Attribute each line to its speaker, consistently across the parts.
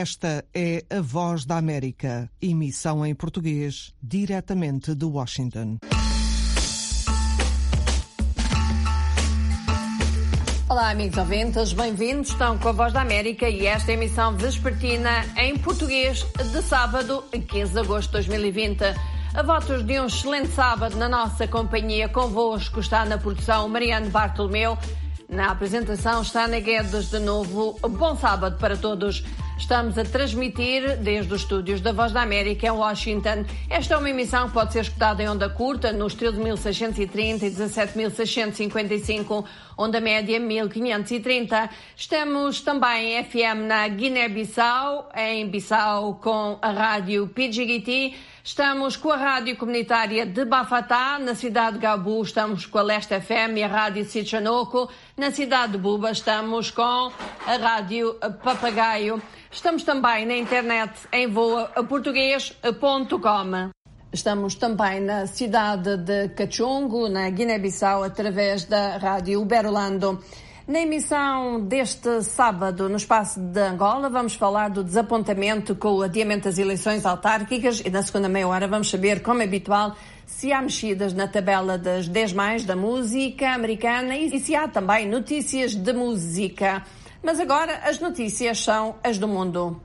Speaker 1: Esta é a Voz da América, emissão em português, diretamente de Washington.
Speaker 2: Olá, amigos ouvintes, bem-vindos. Estão com a Voz da América e esta é a emissão vespertina em português de sábado, 15 de agosto de 2020. A votos de um excelente sábado na nossa companhia, convosco está na produção Mariano Bartolomeu, na apresentação está Ana Guedes. De novo, bom sábado para todos. Estamos a transmitir desde os estúdios da Voz da América em Washington. Esta é uma emissão que pode ser escutada em onda curta nos 13.630 e 17.655, onda média 1.530. Estamos também em FM na Guiné-Bissau, em Bissau com a rádio PGT. Estamos com a rádio comunitária de Bafatá, na cidade de Gabu estamos com a Leste FM e a rádio Sichanoko. Na cidade de Buba estamos com a rádio Papagaio. Estamos também na internet em voaportugues.com. Estamos também na cidade de Cachungo, na Guiné-Bissau, através da rádio Uberlando. Na emissão deste sábado, no espaço de Angola, vamos falar do desapontamento com o adiamento das eleições autárquicas e na segunda meia hora vamos saber, como é habitual, se há mexidas na tabela das 10 mais da música americana e se há também notícias de música. Mas agora as notícias são as do mundo.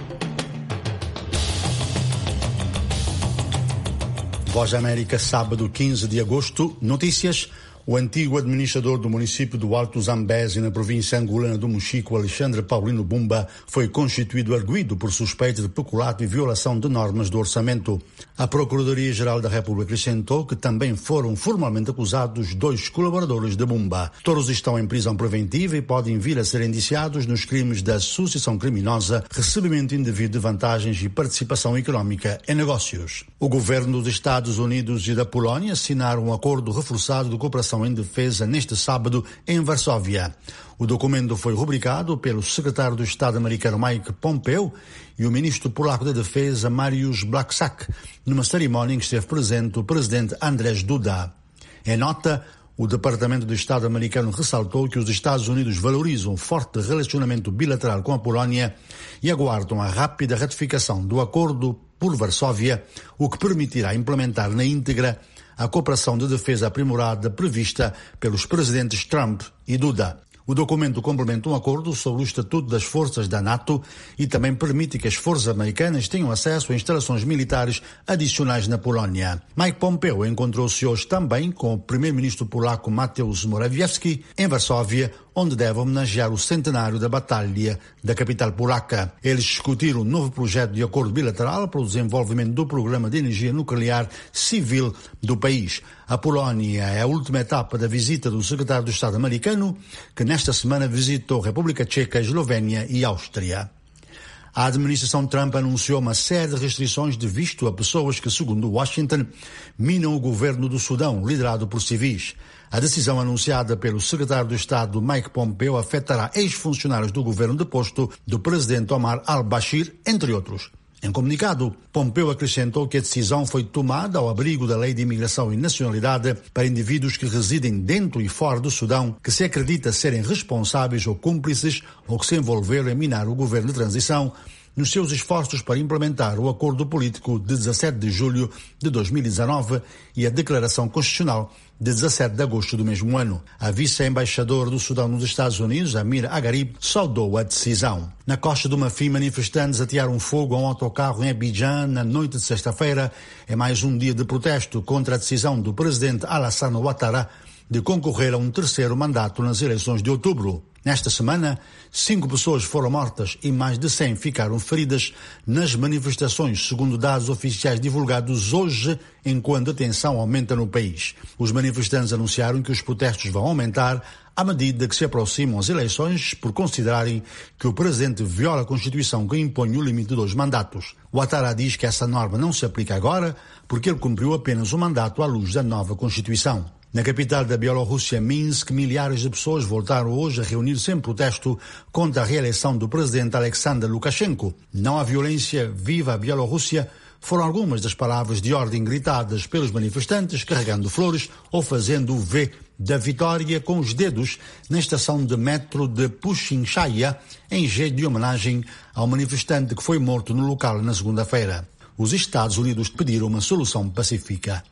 Speaker 3: Voz da América, sábado 15 de agosto, notícias. O antigo administrador do município do Alto Zambeze, na província angolana do Mochico, Alexandre Paulino Bumba, foi constituído arguido por suspeita de peculato e violação de normas do orçamento. A Procuradoria-Geral da República acrescentou que também foram formalmente acusados 2 colaboradores de Bumba. Todos estão em prisão preventiva e podem vir a ser indiciados nos crimes de associação criminosa, recebimento indevido de vantagens e participação económica em negócios. O governo dos Estados Unidos e da Polónia assinaram um acordo reforçado de cooperação em defesa neste sábado em Varsóvia. O documento foi rubricado pelo secretário do Estado americano Mike Pompeo e o ministro polaco da Defesa Mariusz Błaszczak, numa cerimónia em que esteve presente o presidente Andrzej Duda. Em nota, o Departamento do Estado americano ressaltou que os Estados Unidos valorizam o forte relacionamento bilateral com a Polónia e aguardam a rápida ratificação do acordo por Varsóvia, o que permitirá implementar na íntegra a cooperação de defesa aprimorada prevista pelos presidentes Trump e Duda. O documento complementa um acordo sobre o estatuto das forças da NATO e também permite que as forças americanas tenham acesso a instalações militares adicionais na Polónia. Mike Pompeo encontrou-se hoje também com o primeiro-ministro polaco Mateusz Morawiecki em Varsóvia, onde deve homenagear o centenário da Batalha da capital polaca. Eles discutiram um novo projeto de acordo bilateral para o desenvolvimento do programa de energia nuclear civil do país. A Polónia é a última etapa da visita do secretário do Estado americano, que nesta semana visitou a República Tcheca, Eslovénia e Áustria. A administração Trump anunciou uma série de restrições de visto a pessoas que, segundo Washington, minam o governo do Sudão, liderado por civis. A decisão anunciada pelo secretário do Estado Mike Pompeo afetará ex-funcionários do governo deposto do presidente Omar al-Bashir, entre outros. Em comunicado, Pompeo acrescentou que a decisão foi tomada ao abrigo da Lei de Imigração e Nacionalidade para indivíduos que residem dentro e fora do Sudão, que se acredita serem responsáveis ou cúmplices ou que se envolveram em minar o governo de transição nos seus esforços para implementar o acordo político de 17 de julho de 2019 e a declaração constitucional de 17 de agosto do mesmo ano. A vice-embaixadora do Sudão nos Estados Unidos, Amir Agharib, saudou a decisão. Na Costa do Marfim, manifestantes atearam fogo a um autocarro em Abidjan na noite de sexta-feira. É mais um dia de protesto contra a decisão do presidente Alassane Ouattara de concorrer a um terceiro mandato nas eleições de outubro. Nesta semana, 5 pessoas foram mortas e mais de 100 ficaram feridas nas manifestações, segundo dados oficiais divulgados hoje, enquanto a tensão aumenta no país. Os manifestantes anunciaram que os protestos vão aumentar à medida que se aproximam as eleições, por considerarem que o presidente viola a Constituição que impõe o limite de 2 mandatos. O Ouattara diz que essa norma não se aplica agora porque ele cumpriu apenas um mandato à luz da nova Constituição. Na capital da Bielorrússia, Minsk, milhares de pessoas voltaram hoje a reunir-se em protesto contra a reeleição do presidente Alexander Lukashenko. Não há violência, viva a Bielorrússia, foram algumas das palavras de ordem gritadas pelos manifestantes, carregando flores ou fazendo o V da vitória com os dedos na estação de metro de Puxinchaya, em jeito de homenagem ao manifestante que foi morto no local na segunda-feira. Os Estados Unidos pediram uma solução pacífica.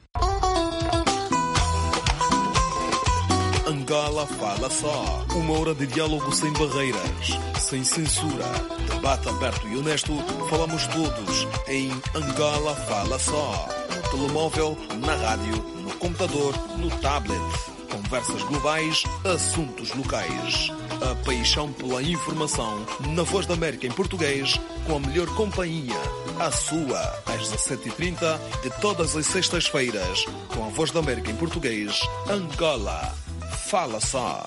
Speaker 4: Angola Fala Só. Uma hora de diálogo sem barreiras, sem censura. Debate aberto e honesto. Falamos todos em Angola Fala Só. No telemóvel, na rádio, no computador, no tablet. Conversas globais, assuntos locais. A paixão pela informação na Voz da América em português, com a melhor companhia. A sua, às 17h30 de todas as sextas-feiras, com a Voz da América em português, Angola Fala Só.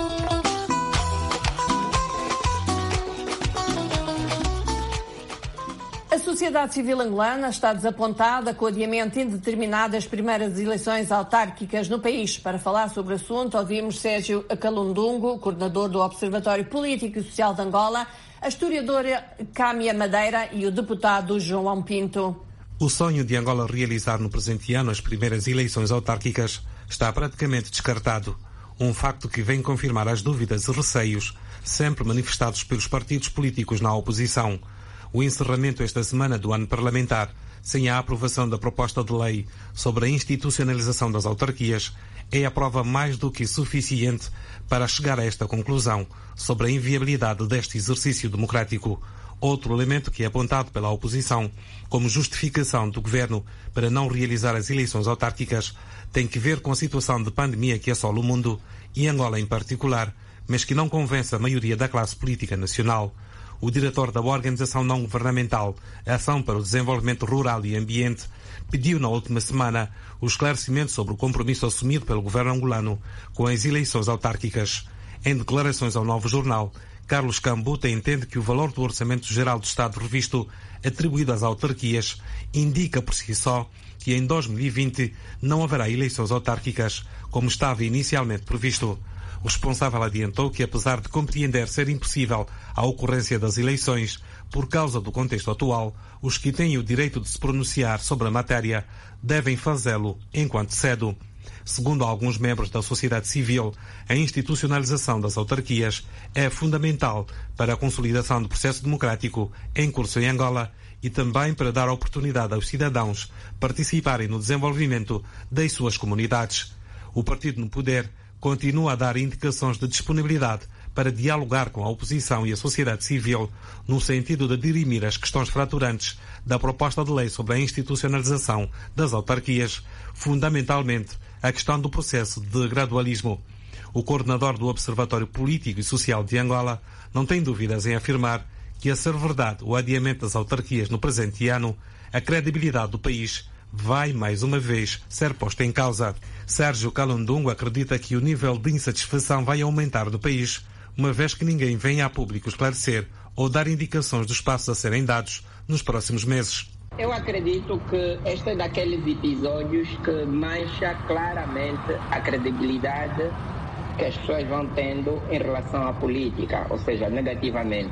Speaker 2: A sociedade civil angolana está desapontada com o adiamento indeterminado das primeiras eleições autárquicas no país. Para falar sobre o assunto, ouvimos Sérgio Calundungo, coordenador do Observatório Político e Social de Angola, a historiadora Cámia Madeira e o deputado João Pinto.
Speaker 5: O sonho de Angola realizar no presente ano as primeiras eleições autárquicas está praticamente descartado. Um facto que vem confirmar as dúvidas e receios sempre manifestados pelos partidos políticos na oposição. O encerramento esta semana do ano parlamentar, sem a aprovação da proposta de lei sobre a institucionalização das autarquias, é a prova mais do que suficiente para chegar a esta conclusão sobre a inviabilidade deste exercício democrático. Outro elemento que é apontado pela oposição como justificação do governo para não realizar as eleições autárquicas tem que ver com a situação de pandemia que assola o mundo, e Angola em particular, mas que não convence a maioria da classe política nacional. O diretor da organização não-governamental Ação para o Desenvolvimento Rural e Ambiente pediu na última semana o esclarecimento sobre o compromisso assumido pelo governo angolano com as eleições autárquicas. Em declarações ao Novo Jornal, Carlos Cambuta entende que o valor do Orçamento Geral do Estado revisto atribuído às autarquias indica por si só que em 2020 não haverá eleições autárquicas, como estava inicialmente previsto. O responsável adiantou que, apesar de compreender ser impossível a ocorrência das eleições por causa do contexto atual, os que têm o direito de se pronunciar sobre a matéria devem fazê-lo enquanto cedo. Segundo alguns membros da sociedade civil, a institucionalização das autarquias é fundamental para a consolidação do processo democrático em curso em Angola e também para dar oportunidade aos cidadãos participarem no desenvolvimento das suas comunidades. O partido no poder continua a dar indicações de disponibilidade para dialogar com a oposição e a sociedade civil no sentido de dirimir as questões fraturantes da proposta de lei sobre a institucionalização das autarquias, fundamentalmente a questão do processo de gradualismo. O coordenador do Observatório Político e Social de Angola não tem dúvidas em afirmar que, a ser verdade o adiamento das autarquias no presente ano, a credibilidade do país vai, mais uma vez, ser posta em causa. Sérgio Calundungo acredita que o nível de insatisfação vai aumentar no país, uma vez que ninguém vem a público esclarecer ou dar indicações dos passos a serem dados nos próximos meses.
Speaker 6: Eu acredito que este é daqueles episódios que mancha claramente a credibilidade que as pessoas vão tendo em relação à política, ou seja, negativamente.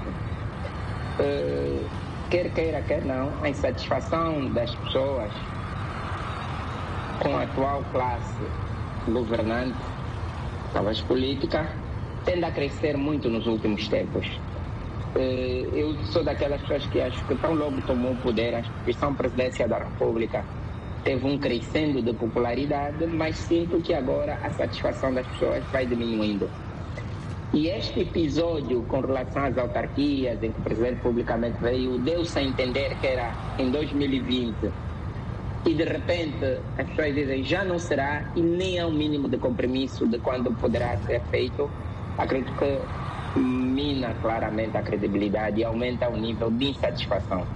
Speaker 6: Quer queira, quer não, a insatisfação das pessoas com a atual classe governante, talvez política, tende a crescer muito nos últimos tempos. Eu sou daquelas pessoas que acho que tão logo tomou o poder, a instituição Presidência da República teve um crescendo de popularidade, mas sinto que agora a satisfação das pessoas vai diminuindo. E este episódio com relação às autarquias, em que o Presidente publicamente veio, deu-se a entender que era em 2020, e de repente as pessoas dizem já não será, e nem há um mínimo de compromisso de quando poderá ser feito, acredito que mina claramente a credibilidade e aumenta o nível de insatisfação.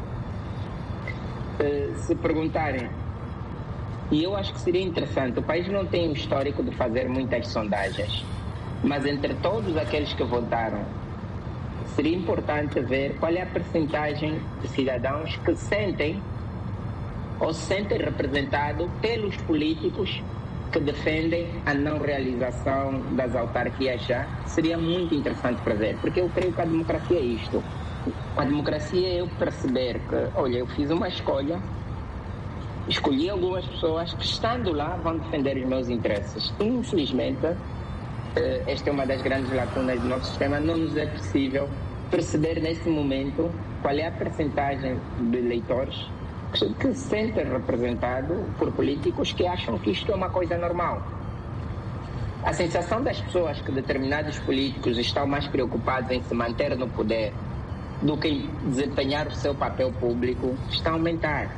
Speaker 6: Se perguntarem, e eu acho que seria interessante, o país não tem o histórico de fazer muitas sondagens, mas entre todos aqueles que votaram, seria importante ver qual é a percentagem de cidadãos que sentem ou se sentem representados pelos políticos que defendem a não realização das autarquias já. Seria muito interessante para ver, porque eu creio que a democracia é isto. A democracia é eu perceber que, olha, eu fiz uma escolha escolhi algumas pessoas que, estando lá, vão defender os meus interesses. Infelizmente, esta é uma das grandes lacunas do nosso sistema, não nos é possível perceber nesse momento qual é a percentagem de eleitores que se sentem representados por políticos que acham que isto é uma coisa normal. A sensação das pessoas que determinados políticos estão mais preocupados em se manter no poder do que em desempenhar o seu papel público está a aumentar.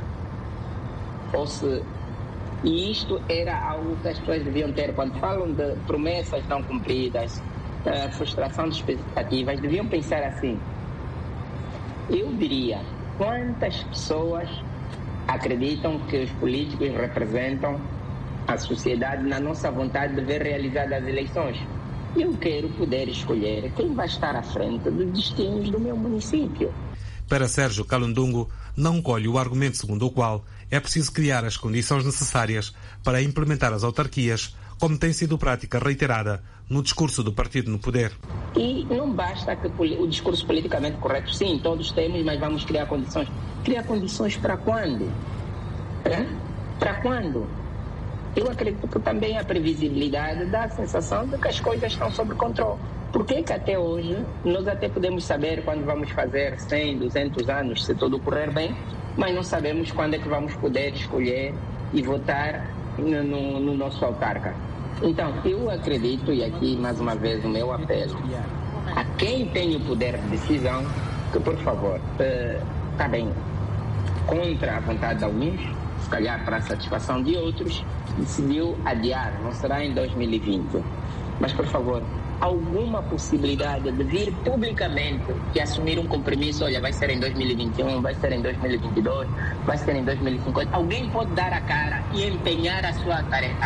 Speaker 6: E isto era algo que as pessoas deviam ter. Quando falam de promessas não cumpridas, frustração de expectativas, deviam pensar assim. Eu diria, quantas pessoas acreditam que os políticos representam a sociedade na nossa vontade de ver realizadas as eleições? Eu quero poder escolher quem vai estar à frente dos destinos do meu município.
Speaker 5: Para Sérgio Kalundungu, não colhe o argumento segundo o qual é preciso criar as condições necessárias para implementar as autarquias, como tem sido prática reiterada no discurso do partido no poder.
Speaker 6: E não basta que o discurso politicamente correto, sim, todos temos, mas vamos criar condições. Criar condições para quando? Para quando? Eu acredito que também a previsibilidade dá a sensação de que as coisas estão sob controle. Por que até hoje nós até podemos saber quando vamos fazer 100, 200 anos, se tudo correr bem, mas não sabemos quando é que vamos poder escolher e votar no nosso autarca. Então, eu acredito, e aqui mais uma vez o meu apelo, a quem tem o poder de decisão, que por favor, está bem, contra a vontade de alguns, se calhar para a satisfação de outros, decidiu adiar, não será em 2020. Mas, por favor, alguma possibilidade de vir publicamente e assumir um compromisso, olha, vai ser em 2021, vai ser em 2022, vai ser em 2050. Alguém pode dar a cara e empenhar a sua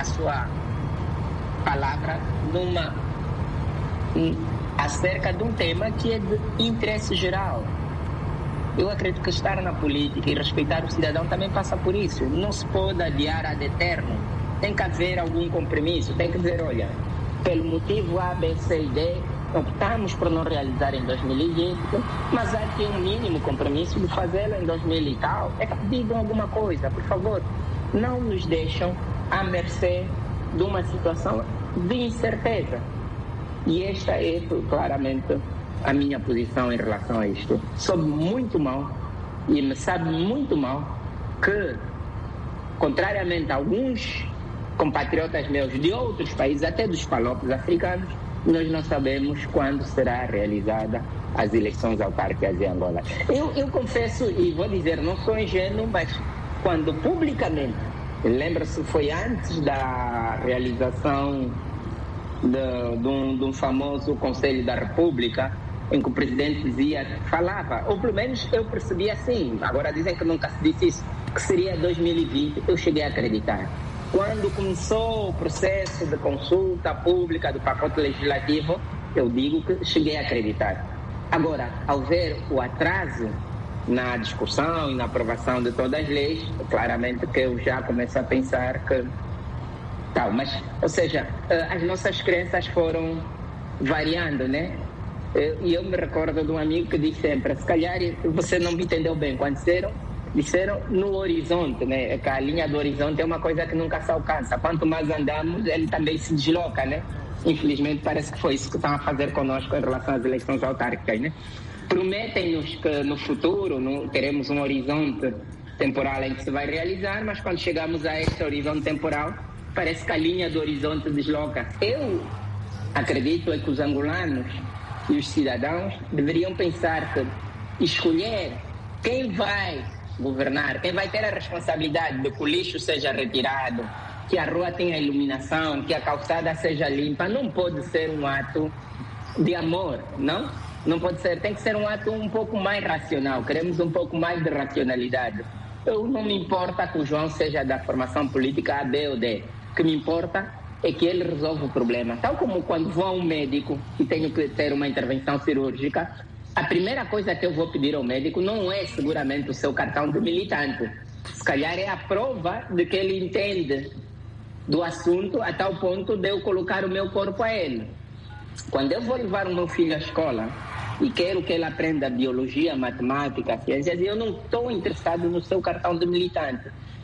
Speaker 6: palavra acerca de um tema que é de interesse geral. Eu acredito que estar na política e respeitar o cidadão também passa por isso. Não se pode adiar ad eterno. Tem que haver algum compromisso. Tem que dizer, olha, pelo motivo A, B, C e D, optamos por não realizar em 2020, mas há aqui um mínimo compromisso de fazê-lo em 2000 e tal. É que digam alguma coisa, por favor. Não nos deixam à mercê de uma situação de incerteza. E esta é claramente a minha posição em relação a isto. Soube muito mal e me sabe muito mal que, contrariamente a alguns compatriotas meus de outros países, até dos palopes africanos, nós não sabemos quando será realizada as eleições autárquicas em Angola. Eu confesso e vou dizer, não sou ingênuo, mas quando publicamente, lembra-se, foi antes da realização de um famoso Conselho da República, em que o presidente falava, ou pelo menos eu percebi assim, agora dizem que nunca se disse isso, que seria 2020, eu cheguei a acreditar. Quando começou o processo de consulta pública do pacote legislativo, eu digo que cheguei a acreditar. Agora, ao ver o atraso na discussão e na aprovação de todas as leis, claramente que eu já começo a pensar que tal, mas, ou seja, as nossas crenças foram variando, né? E eu me recordo de um amigo que disse sempre, se calhar você não me entendeu bem, quando disseram no horizonte, né? Que a linha do horizonte é uma coisa que nunca se alcança. Quanto mais andamos, ele também se desloca, né? Infelizmente, parece que foi isso que estão a fazer conosco em relação às eleições autárquicas, né? Prometem-nos que no futuro teremos um horizonte temporal em que se vai realizar, mas quando chegamos a este horizonte temporal, parece que a linha do horizonte desloca. Eu acredito que os angolanos e os cidadãos deveriam pensar que escolher quem vai governar, quem vai ter a responsabilidade de que o lixo seja retirado, que a rua tenha iluminação, que a calçada seja limpa, não pode ser um ato de amor, não? Não pode ser, tem que ser um ato um pouco mais racional, queremos um pouco mais de racionalidade. Eu não me importa que o João seja da formação política A, B ou D, o que me importa é que ele resolve o problema. Tal como quando vou a um médico e tenho que ter uma intervenção cirúrgica, a primeira coisa que eu vou pedir ao médico não é seguramente o seu cartão de militante. Se calhar é a prova de que ele entende do assunto a tal ponto de eu colocar o meu corpo a ele. Quando eu vou levar o meu filho à escola e quero que ele aprenda biologia, matemática, ciências, eu não estou interessado no seu cartão de militante.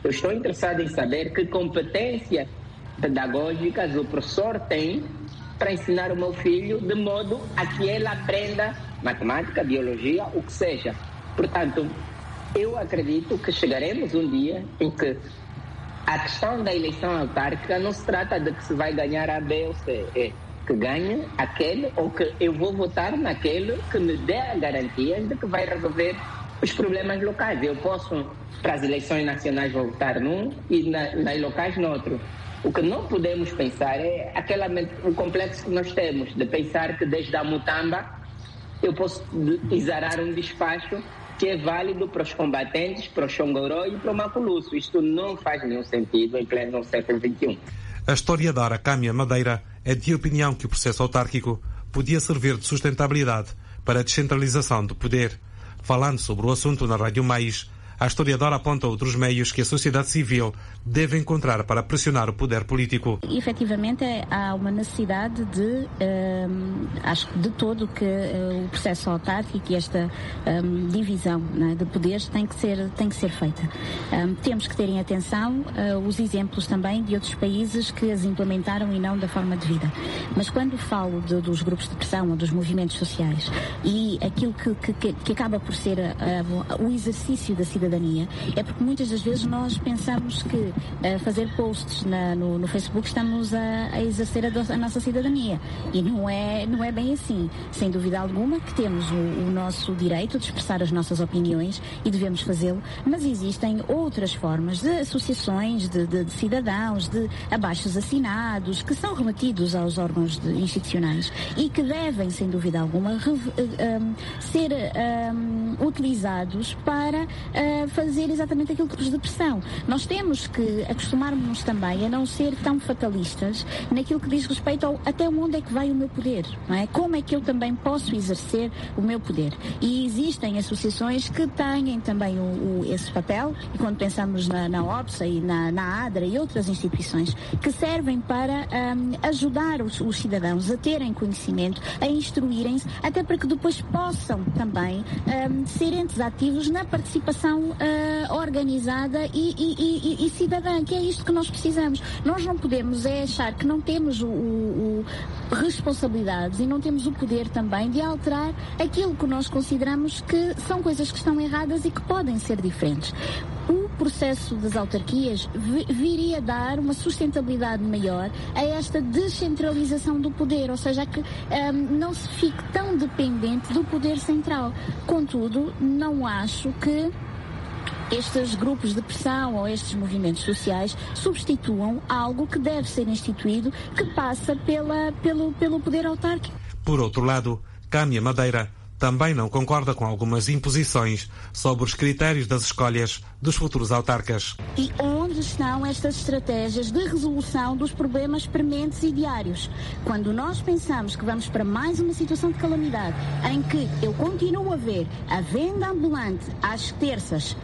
Speaker 6: Eu estou interessado em saber que competências pedagógicas o professor tem para ensinar o meu filho de modo a que ele aprenda matemática, biologia, o que seja. Portanto, eu acredito que chegaremos um dia em que a questão da eleição autárquica não se trata de que se vai ganhar A, B ou C. É que ganhe aquele ou que eu vou votar naquele que me dê a garantia de que vai resolver os problemas locais. Eu posso, para as eleições nacionais, votar num e nas locais noutro. O que não podemos pensar é o complexo que nós temos de pensar que desde a Mutamba eu posso exarar um despacho que é válido para os combatentes, para o Xongoró e para o Maculuço. Isto não faz nenhum sentido em pleno século XXI.
Speaker 5: A historiadora Câmia Madeira é de opinião que o processo autárquico podia servir de sustentabilidade para a descentralização do poder. Falando sobre o assunto na Rádio Mais, a historiadora aponta outros meios que a sociedade civil deve encontrar para pressionar o poder político.
Speaker 7: Efetivamente, há uma necessidade de, acho que de todo, que o processo autárquico e esta divisão, né, de poderes tem que ser feita. Temos que ter em atenção os exemplos também de outros países que as implementaram e não da forma devida. Mas quando falo dos grupos de pressão ou dos movimentos sociais e aquilo que acaba por ser o exercício da cidadania, é porque muitas das vezes nós pensamos que fazer posts no Facebook estamos a exercer a nossa cidadania. E não é bem assim. Sem dúvida alguma que temos o nosso direito de expressar as nossas opiniões e devemos fazê-lo, mas existem outras formas de associações, de cidadãos, de abaixos assinados, que são remetidos aos órgãos institucionais e que devem, sem dúvida alguma, ser utilizados para fazer exatamente aquilo que de pressão. Nós temos que acostumar-nos também a não ser tão fatalistas naquilo que diz respeito ao até onde é que vai o meu poder, não é? Como é que eu também posso exercer o meu poder? E existem associações que têm também esse papel, e quando pensamos na OPSA e na ADRA e outras instituições que servem para ajudar os cidadãos a terem conhecimento, a instruírem-se, até para que depois possam também ser entes ativos na participação organizada e cidadã, que é isto que nós precisamos. Nós não podemos achar que não temos responsabilidades e não temos o poder também de alterar aquilo que nós consideramos que são coisas que estão erradas e que podem ser diferentes. O processo das autarquias viria dar uma sustentabilidade maior a esta descentralização do poder, ou seja, que não se fique tão dependente do poder central. Contudo, não acho que estes grupos de pressão ou estes movimentos sociais substituam algo que deve ser instituído, que passa pelo poder autárquico.
Speaker 5: Por outro lado, Câmia Madeira também não concorda com algumas imposições sobre os critérios das escolhas dos futuros autarcas.
Speaker 7: E onde estão estas estratégias de resolução dos problemas prementes e diários? Quando nós pensamos que vamos para mais uma situação de calamidade, em que eu continuo a ver a venda ambulante às terças,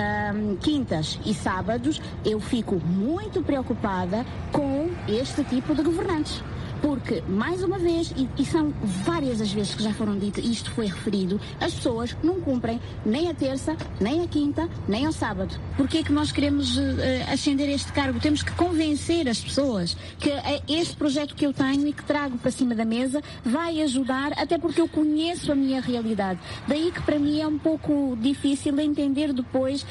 Speaker 7: quintas e sábados, eu fico muito preocupada com este tipo de governantes. Porque, mais uma vez, e são várias as vezes que já foram ditas, isto foi referido, as pessoas não cumprem nem a terça, nem a quinta, nem ao sábado. Porquê é que nós queremos ascender este cargo? Temos que convencer as pessoas que este projeto que eu tenho e que trago para cima da mesa vai ajudar, até porque eu conheço a minha realidade. Daí que para mim é um pouco difícil entender depois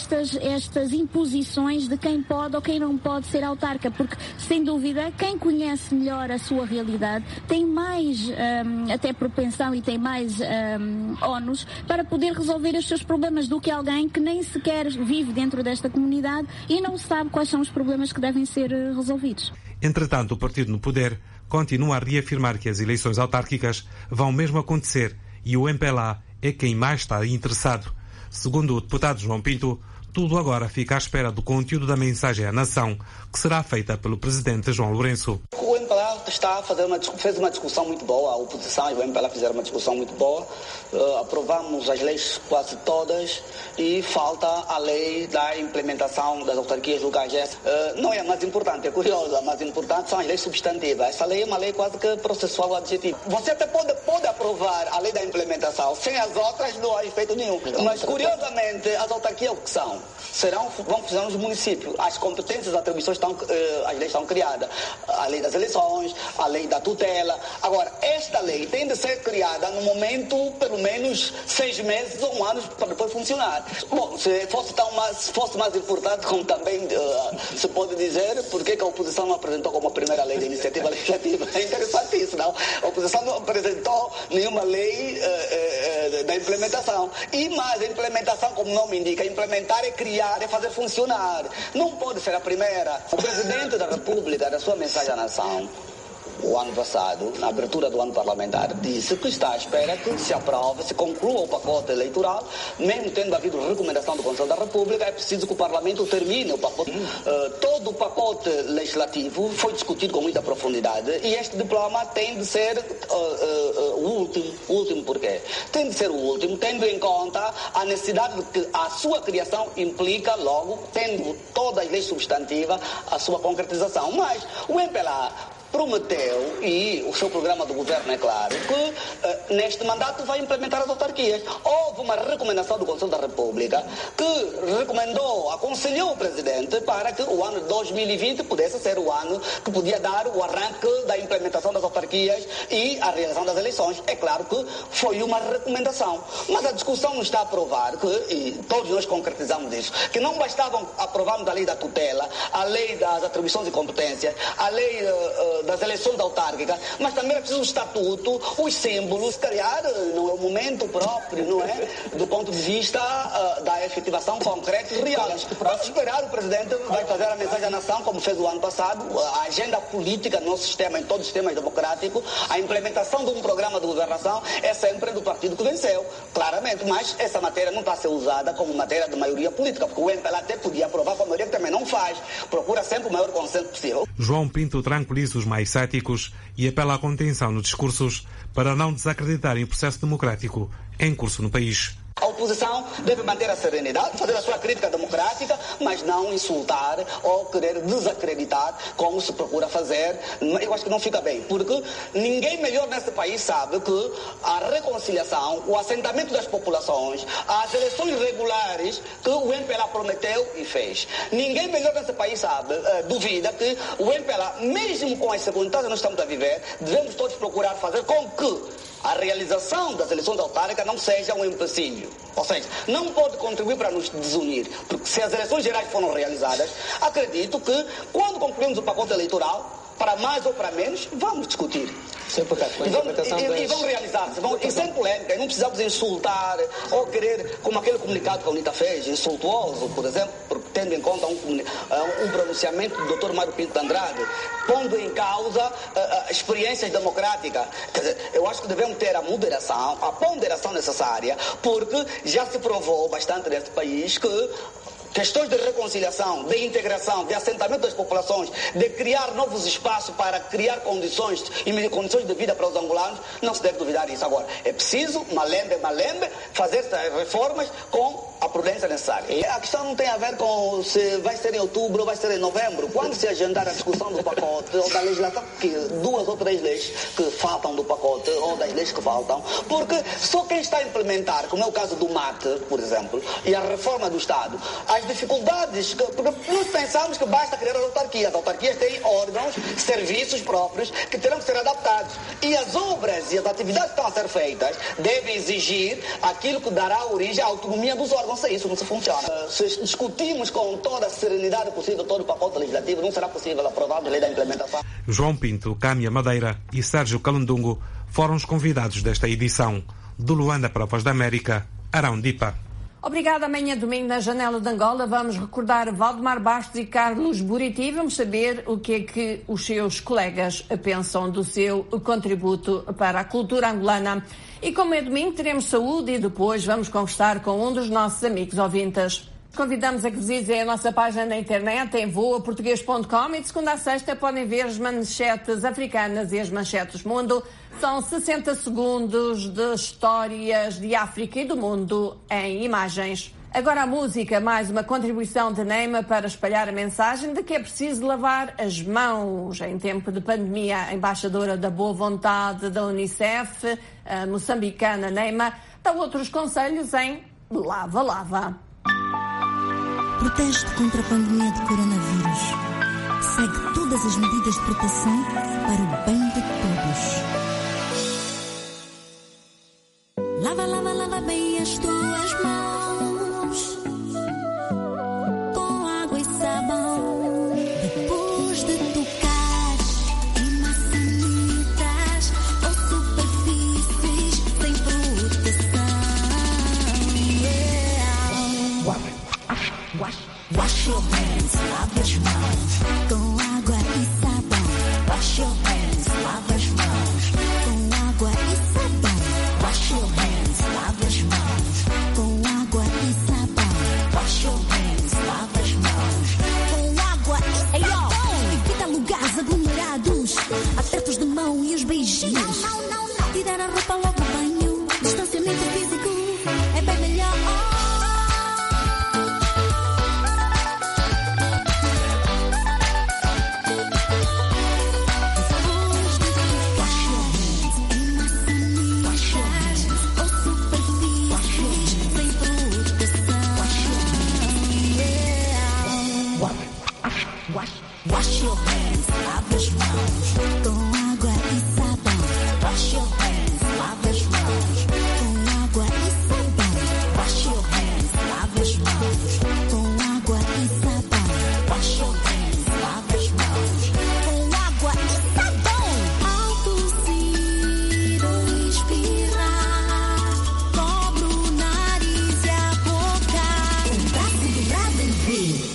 Speaker 7: estas imposições de quem pode ou quem não pode ser autarca, porque, sem dúvida, quem conhece melhor a sua realidade tem mais até propensão e tem mais ónus para poder resolver os seus problemas do que alguém que nem sequer vive dentro desta comunidade e não sabe quais são os problemas que devem ser resolvidos.
Speaker 5: Entretanto, o partido no poder continua a reafirmar que as eleições autárquicas vão mesmo acontecer e o MPLA é quem mais está interessado. Segundo o deputado João Pinto, tudo agora fica à espera do conteúdo da mensagem à nação, que será feita pelo presidente João Lourenço.
Speaker 8: O MPLA está a fazer fez uma discussão muito boa, a oposição e o MPLA fizeram uma discussão muito boa, aprovamos as leis quase todas e falta a lei da implementação das autarquias locais. Não é a mais importante, é curioso, a mais importante são as leis substantivas. Essa lei é uma lei quase que processual adjetiva. Você até pode aprovar a lei da implementação, sem as outras não há efeito nenhum. Mas, curiosamente, as autarquias o que são? Vão funcionar nos municípios. As competências, as atribuições, as leis estão criadas. A lei das eleições, a lei da tutela. Agora, esta lei tem de ser criada no momento, pelo menos 6 meses ou 1 ano para depois funcionar. Bom, se fosse mais importante, como também se pode dizer, por que a oposição não apresentou como a primeira lei de iniciativa legislativa? É interessante isso, não? A oposição não apresentou nenhuma lei da implementação. E mais, a implementação, como o nome indica, implementar é criar, é fazer funcionar. Não pode ser a primeira. O presidente da República, na sua mensagem à nação, o ano passado, na abertura do ano parlamentar, disse que está à espera que se aprove, se conclua o pacote eleitoral, mesmo tendo havido recomendação do Conselho da República, é preciso que o Parlamento termine o pacote. Todo o pacote legislativo foi discutido com muita profundidade e este diploma tem de ser o último porquê? Tem de ser o último, tendo em conta a necessidade de que a sua criação implica, logo, tendo todas as leis substantivas, a sua concretização. Mas o MPLA prometeu, e o seu programa do governo é claro, que neste mandato vai implementar as autarquias. Houve uma recomendação do Conselho da República que aconselhou o presidente para que o ano de 2020 pudesse ser o ano que podia dar o arranque da implementação das autarquias e a realização das eleições. É claro que foi uma recomendação, mas a discussão não está a provar e todos nós concretizamos isso, que não bastavam aprovarmos a lei da tutela, a lei das atribuições e competências, a lei das eleições autárquicas, mas também é preciso o estatuto, os símbolos, criar, não é o momento próprio, não é? Do ponto de vista da efetivação concreta e real. Vamos esperar, o presidente vai fazer a mensagem à nação, como fez o ano passado, a agenda política no nosso sistema, em todos os sistemas democráticos, a implementação de um programa de governação é sempre do partido que venceu, claramente, mas essa matéria não está a ser usada como matéria de maioria política, porque o MPLA até podia aprovar com a maioria que também não faz, procura sempre o maior consenso possível.
Speaker 5: João Pinto tranquiliza os mais céticos e apela à contenção nos discursos para não desacreditarem o processo democrático em curso no país.
Speaker 8: A oposição deve manter a serenidade, fazer a sua crítica democrática, mas não insultar ou querer desacreditar como se procura fazer. Eu acho que não fica bem, porque ninguém melhor nesse país sabe que a reconciliação, o assentamento das populações, as eleições regulares que o MPLA prometeu e fez. Ninguém melhor nesse país sabe, duvida que o MPLA, mesmo com as circunstâncias que nós estamos a viver, devemos todos procurar fazer com que a realização das eleições autárquicas não seja um empecilho. Ou seja, não pode contribuir para nos desunir. Porque se as eleições gerais foram realizadas, acredito que quando concluirmos o pacote eleitoral, para mais ou para menos, vamos discutir.
Speaker 9: Sim,
Speaker 8: e vão realizar-se. E sem polêmica, não precisamos insultar ou querer, como aquele comunicado que a UNITA fez, insultuoso, por exemplo, tendo em conta um pronunciamento do Dr. Mário Pinto de Andrade, pondo em causa experiências democráticas. Quer dizer, eu acho que devemos ter a ponderação necessária, porque já se provou bastante neste país que questões de reconciliação, de integração, de assentamento das populações, de criar novos espaços para criar condições de vida para os angolanos, não se deve duvidar disso. Agora, é preciso, malembe, fazer essas reformas com a prudência necessária. E a questão não tem a ver com se vai ser em outubro ou vai ser em novembro. Quando se agendar a discussão do pacote ou da legislação, que 2 ou 3 leis que faltam do pacote ou das leis que faltam, porque só quem está a implementar, como é o caso do MAT, por exemplo, e a reforma do Estado, as dificuldades, porque nós pensamos que basta criar as autarquias. As autarquias têm órgãos, serviços próprios que terão que ser adaptados. E as obras e as atividades que estão a ser feitas devem exigir aquilo que dará origem à autonomia dos órgãos. Sem isso não se funciona. Se discutimos com toda a serenidade possível todo o pacote legislativo, não será possível aprovar a lei da implementação.
Speaker 5: João Pinto, Câmia Madeira e Sérgio Calundungo foram os convidados desta edição. Do Luanda para a Voz da América, Arão Dipa.
Speaker 2: Obrigada. Amanhã, domingo, na Janela de Angola, vamos recordar Valdemar Bastos e Carlos Buriti. Vamos saber o que é que os seus colegas pensam do seu contributo para a cultura angolana. E como é domingo, teremos saúde e depois vamos conversar com um dos nossos amigos ouvintes. Convidamos a que visitem a nossa página na internet em voaportuguês.com e de segunda a sexta podem ver as manchetes africanas e as manchetes mundo. São 60 segundos de histórias de África e do mundo em imagens. Agora a música, mais uma contribuição de Neima para espalhar a mensagem de que é preciso lavar as mãos em tempo de pandemia. A embaixadora da boa vontade da Unicef, a moçambicana Neima, dá outros conselhos em Lava Lava.
Speaker 9: Protege-te contra a pandemia de coronavírus. Segue todas as medidas de proteção para o bem de todos. Lava, lava, lava bem as tuas mãos com água e sabão. Depois de tocar em maçanetas ou superfícies sem proteção. Wash your hands, lava as mãos com água e sabão. Wash your hands, lava as mãos com água e sabão. Wash your hands, lava as mãos com água e sabão. Wash your hands, lava as mãos com água e sabão. Evita lugares aglomerados, apertos de mão e os beijinhos. Não. Tirar a roupa logo do banho. Distanciamento físico é bem melhor. Wash your hands, lava as mãos com água e sabão. Wash your hands, lava as mãos com água e sabão. Wash your hands, lava as mãos com água e sabão. Wash your hands, lava as mãos com água e sabão. Ao tossir ou espirrar, cobre o nariz e a boca. Um braço do lado em V.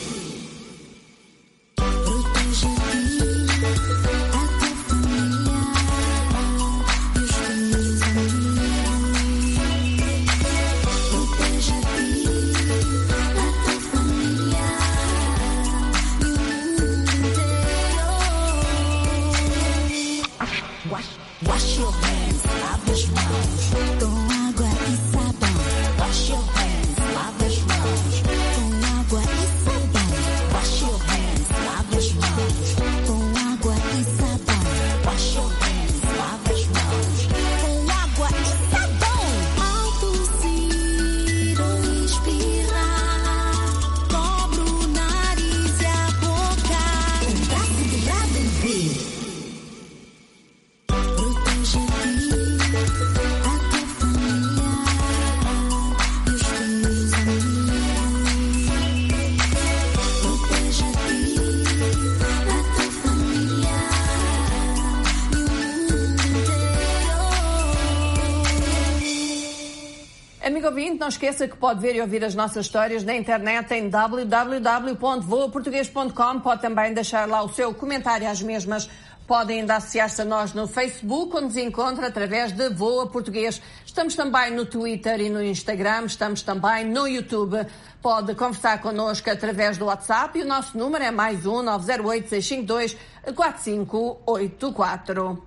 Speaker 9: Wash your hands, lava as mãos com água e sabão. Wash your hands, lava as mãos com água e sabão. Wash your hands, lava as mãos com água e sabão. Wash your hands, lava as mãos com água e sabão. Ao tossir ou espirrar, cobre o nariz e a boca. Um braço do lado em V.
Speaker 2: Amigo ouvinte, não esqueça que pode ver e ouvir as nossas histórias na internet em www.voaportugues.com. Pode também deixar lá o seu comentário às mesmas. Podem ainda associar-se a nós no Facebook, onde nos encontra através de Voa Português. Estamos também no Twitter e no Instagram, estamos também no YouTube. Pode conversar connosco através do WhatsApp e o nosso número é +1 908 652 4584.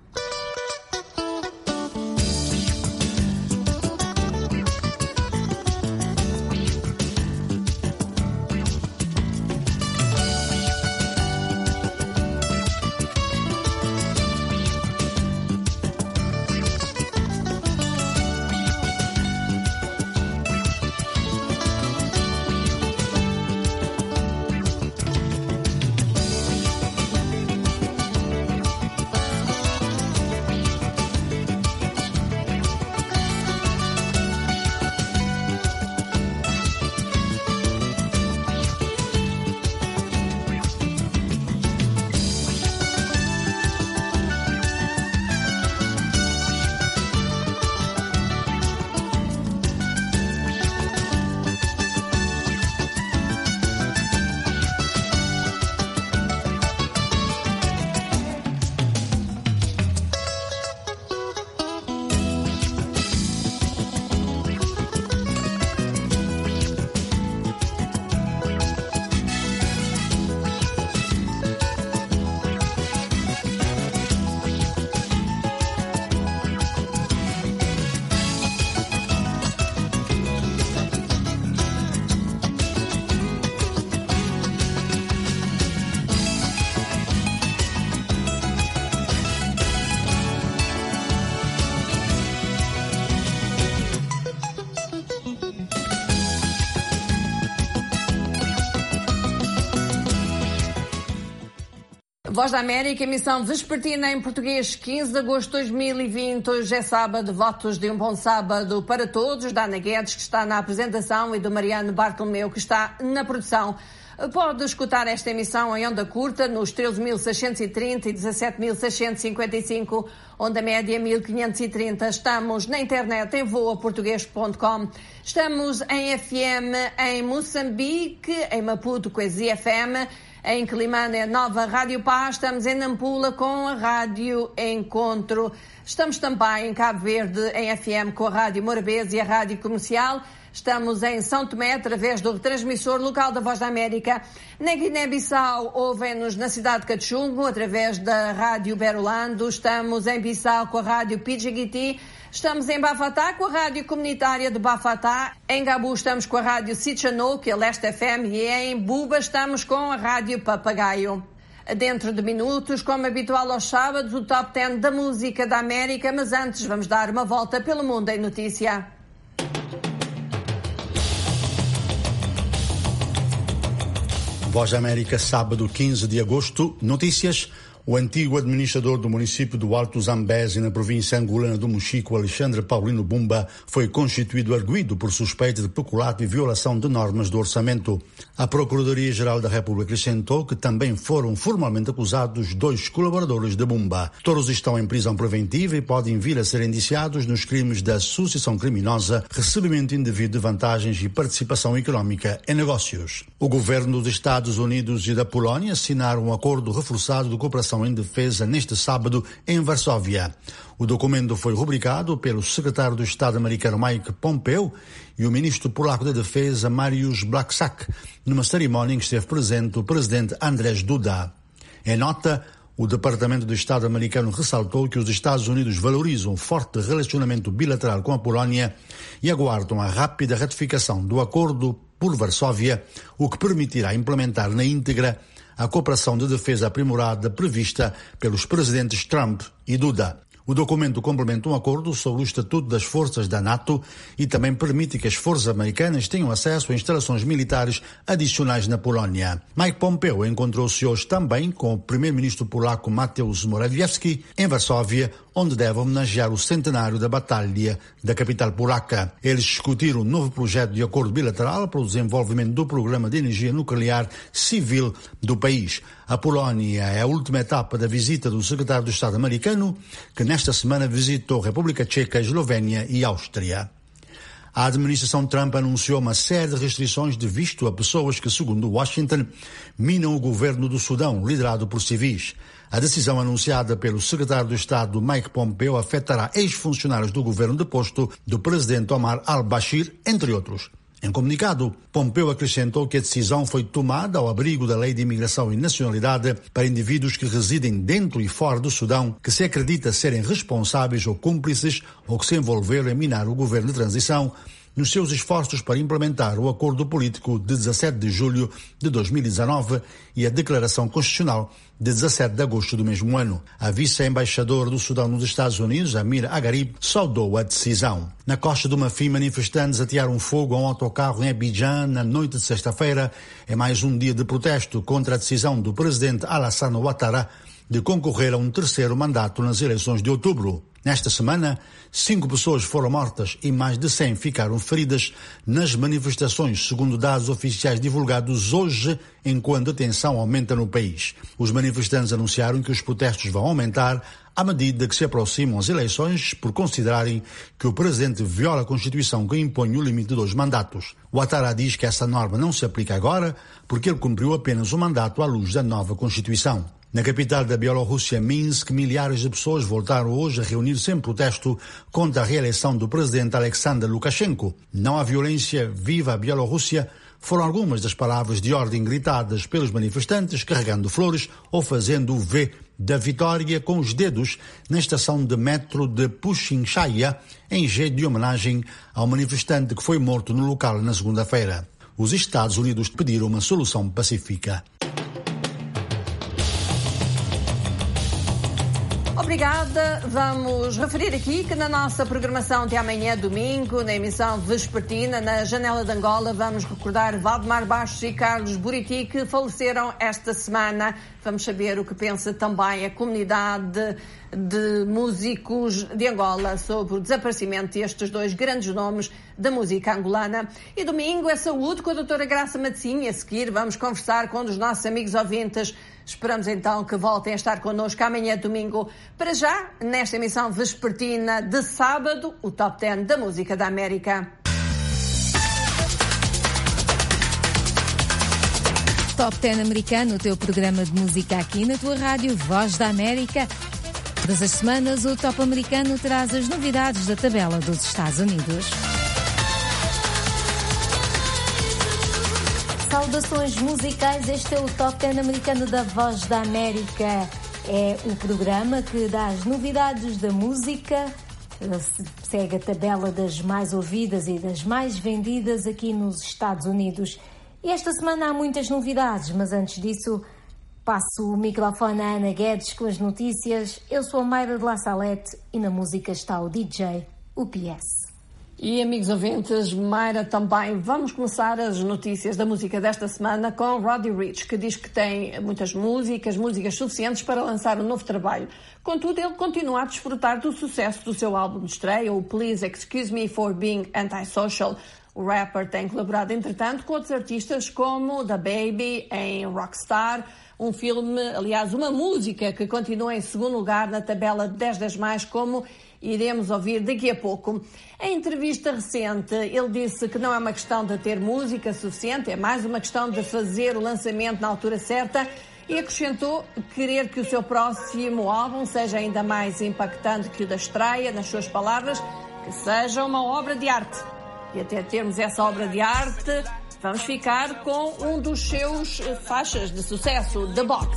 Speaker 2: Voz da América, emissão vespertina em português, 15 de agosto de 2020. Hoje é sábado, votos de um bom sábado para todos. Da Ana Guedes, que está na apresentação, e do Mariano Bartolomeu, que está na produção. Pode escutar esta emissão em onda curta nos 13.630 e 17.655, onda média 1.530. Estamos na internet em voaportuguês.com. Estamos em FM em Moçambique, em Maputo com a ZFM, em Quelimane, Nova Rádio Paz. Estamos em Nampula com a Rádio Encontro. Estamos também em Cabo Verde, em FM com a Rádio Morabeza e a Rádio Comercial. Estamos em São Tomé, através do retransmissor local da Voz da América. Na Guiné-Bissau, ouvem-nos na cidade de Cachungo, através da Rádio Berolando. Estamos em Bissau com a Rádio Pidjiguiti. Estamos em Bafatá com a Rádio Comunitária de Bafatá. Em Gabu estamos com a Rádio Sichano, que é Leste FM. E em Buba estamos com a Rádio Papagaio. Dentro de minutos, como habitual aos sábados, o Top 10 da música da América. Mas antes, vamos dar uma volta pelo mundo em notícia.
Speaker 3: Voz da América, sábado 15 de agosto. Notícias. O antigo administrador do município do Alto Zambeze, na província angolana do Mochico, Alexandre Paulino Bumba, foi constituído arguido por suspeita de peculato e violação de normas do orçamento. A Procuradoria-Geral da República acrescentou que também foram formalmente acusados 2 colaboradores de Bumba. Todos estão em prisão preventiva e podem vir a ser indiciados nos crimes de associação criminosa, recebimento indevido de vantagens e participação económica em negócios. O governo dos Estados Unidos e da Polónia assinaram um acordo reforçado de cooperação em defesa neste sábado em Varsóvia. O documento foi rubricado pelo secretário do Estado americano Mike Pompeo e o ministro polaco da Defesa Mariusz Błaszczak, numa cerimónia em que esteve presente o presidente Andrzej Duda. Em nota, o Departamento do Estado americano ressaltou que os Estados Unidos valorizam o forte relacionamento bilateral com a Polónia e aguardam a rápida ratificação do acordo por Varsóvia, o que permitirá implementar na íntegra a cooperação de defesa aprimorada prevista pelos presidentes Trump e Duda. O documento complementa um acordo sobre o estatuto das forças da NATO e também permite que as forças americanas tenham acesso a instalações militares adicionais na Polónia. Mike Pompeo encontrou-se hoje também com o primeiro-ministro polaco Mateusz Morawiecki em Varsóvia, onde deve homenagear o centenário da Batalha da capital polaca. Eles discutiram um novo projeto de acordo bilateral para o desenvolvimento do programa de energia nuclear civil do país. A Polónia é a última etapa da visita do secretário do Estado americano, que nesta semana visitou República Tcheca, Eslovénia e Áustria. A administração Trump anunciou uma série de restrições de visto a pessoas que, segundo Washington, minam o governo do Sudão, liderado por civis. A decisão anunciada pelo secretário do Estado Mike Pompeo afetará ex-funcionários do governo deposto do presidente Omar al-Bashir, entre outros. Em comunicado, Pompeo acrescentou que a decisão foi tomada ao abrigo da Lei de Imigração e Nacionalidade para indivíduos que residem dentro e fora do Sudão, que se acredita serem responsáveis ou cúmplices ou que se envolveram em minar o governo de transição nos seus esforços para implementar o acordo político de 17 de julho de 2019 e a declaração constitucional de 17 de agosto do mesmo ano. A vice-embaixadora do Sudão nos Estados Unidos, Amir Agharib, saudou a decisão. Na Costa do Marfim, manifestantes atearam fogo a um autocarro em Abidjan na noite de sexta-feira. É mais um dia de protesto contra a decisão do presidente Alassane Ouattara de concorrer a um terceiro mandato nas eleições de outubro. Nesta semana, 5 pessoas foram mortas e mais de 100 ficaram feridas nas manifestações, segundo dados oficiais divulgados hoje, enquanto a tensão aumenta no país. Os manifestantes anunciaram que os protestos vão aumentar à medida que se aproximam as eleições, por considerarem que o presidente viola a Constituição que impõe o limite de 2 mandatos. O Ouattara diz que essa norma não se aplica agora porque ele cumpriu apenas um mandato à luz da nova Constituição. Na capital da Bielorrússia, Minsk, milhares de pessoas voltaram hoje a reunir-se em protesto contra a reeleição do presidente Alexander Lukashenko. Não há violência, viva a Bielorrússia, foram algumas das palavras de ordem gritadas pelos manifestantes, carregando flores ou fazendo o V da vitória com os dedos na estação de metro de Pushkinchaya, em jeito de homenagem ao manifestante que foi morto no local na segunda-feira. Os Estados Unidos pediram uma solução pacífica.
Speaker 2: obrigada. Vamos referir aqui que na nossa programação de amanhã, domingo, na emissão vespertina, na Janela de Angola, vamos recordar Valdemar Bastos e Carlos Buriti, que faleceram esta semana. Vamos saber o que pensa também a comunidade de músicos de Angola sobre o desaparecimento destes dois grandes nomes da música angolana. E domingo é saúde com a doutora Graça Matosinho. A seguir vamos conversar com um dos nossos amigos ouvintes. Esperamos então que voltem a estar connosco amanhã, domingo. Para já, nesta emissão vespertina de sábado, o Top 10 da Música da América.
Speaker 10: Top 10 americano, o teu programa de música aqui na tua rádio Voz da América. Todas as semanas o Top americano traz as novidades da tabela dos Estados Unidos.
Speaker 11: Saudações musicais, este é o Top 10 americano da Voz da América. É o programa que dá as novidades da música, segue a tabela das mais ouvidas e das mais vendidas aqui nos Estados Unidos. E esta semana há muitas novidades, mas antes disso passo o microfone à Ana Guedes com as notícias. Eu sou a Mayra de La Salete e na música está o DJ, o PS.
Speaker 2: E amigos ouvintes, Mayra também. Vamos começar as notícias da música desta semana com Roddy Ricch, que diz que tem muitas músicas suficientes para lançar um novo trabalho. Contudo, ele continua a desfrutar do sucesso do seu álbum de estreia, o Please Excuse Me for Being Antisocial. O rapper tem colaborado, entretanto, com outros artistas como The Baby em Rockstar, um filme, aliás, uma música que continua em segundo lugar na tabela de 10 como iremos ouvir daqui a pouco. Em entrevista recente, ele disse que não é uma questão de ter música suficiente, é mais uma questão de fazer o lançamento na altura certa, e acrescentou querer que o seu próximo álbum seja ainda mais impactante que o da estreia, nas suas palavras, que seja uma obra de arte. E até termos essa obra de arte, vamos ficar com um dos seus faixas de sucesso, The Box.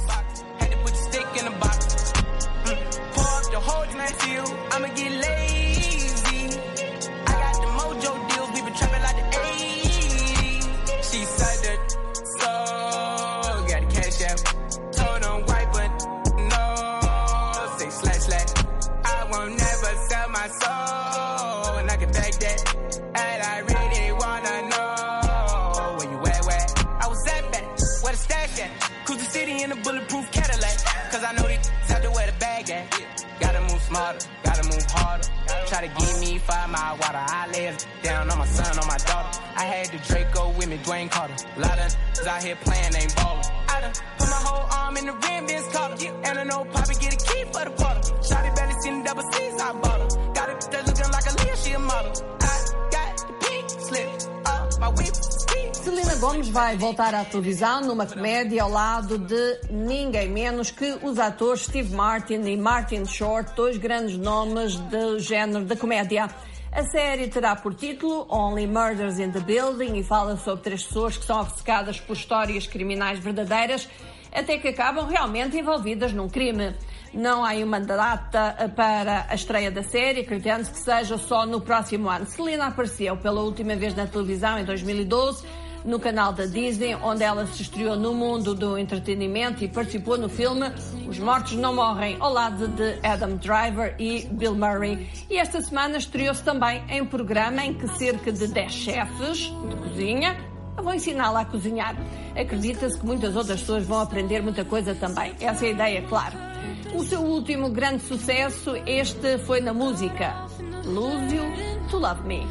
Speaker 12: Gotta move harder. Try to give me 5 mile water. I lay it down on my son, on my daughter. I had the Draco with me, Dwayne Carter. A lot of out here playing, ain't ballin'. I done put my whole arm in the rim, Vince Carter. And I know Poppy get a key for the quarter. Shotty belly seen the double C's, I bought her. Got it that's looking like a Leah, she a model. I got the pink slip up my whip.
Speaker 2: Selena Gomez vai voltar à televisão numa comédia ao lado de ninguém menos que os atores Steve Martin e Martin Short, dois grandes nomes do género da comédia. A série terá por título Only Murders in the Building e fala sobre 3 pessoas que são obcecadas por histórias criminais verdadeiras até que acabam realmente envolvidas num crime. Não há uma data para a estreia da série, acreditando que seja só no próximo ano. Selena apareceu pela última vez na televisão em 2012, no canal da Disney, onde ela se estreou no mundo do entretenimento e participou no filme Os Mortos Não Morrem, ao lado de Adam Driver e Bill Murray. E esta semana estreou-se também em programa em que cerca de 10 chefes de cozinha vão ensiná-la a cozinhar. Acredita-se que muitas outras pessoas vão aprender muita coisa também. Essa é a ideia, claro. O seu último grande sucesso, este foi na música Lose You to Love Me.